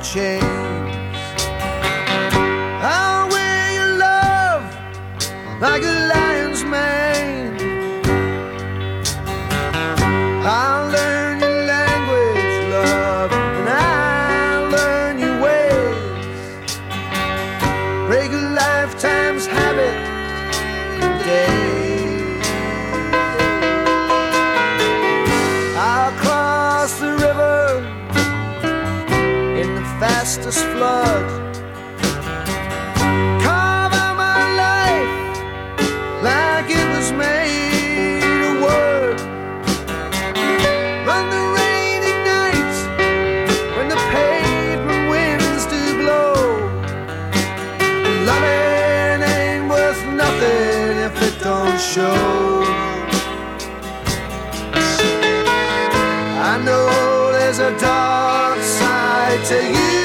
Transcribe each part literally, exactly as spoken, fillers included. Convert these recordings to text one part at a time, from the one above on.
chains. I'll wear your love like a lion's mane. I'll learn your language, love, and I'll learn your ways. Break a lifetime's habit in days. I'll cross the river in the fastest flood. Carve out my life like it was made of wood. Run the rainy nights when the pavement winds do blow. Loving ain't worth nothing if it don't show. I know there's a dark side to you.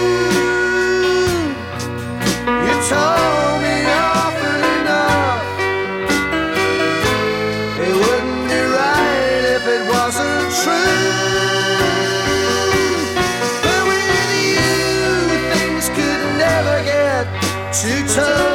You told me often enough. It wouldn't be right if it wasn't true. But with you, things could never get too tough.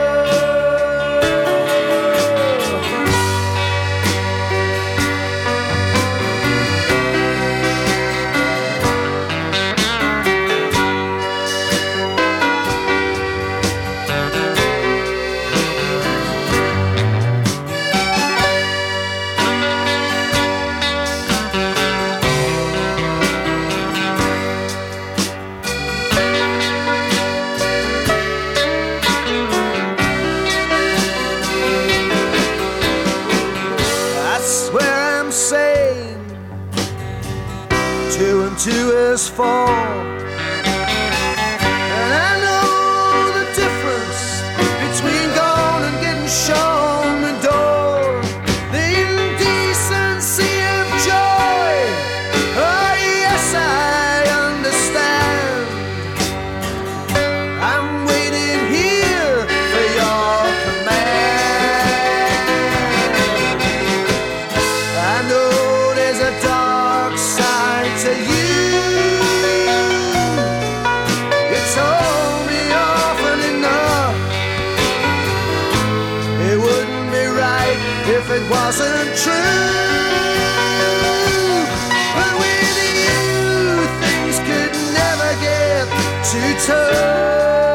Two and two is four, and I know the difference between going and getting shown the door. The indecency of joy, oh yes I understand. I'm waiting here for your command. I know there's a dark side to you. You told me often enough. It wouldn't be right if it wasn't true. But with you, things could never get too tough.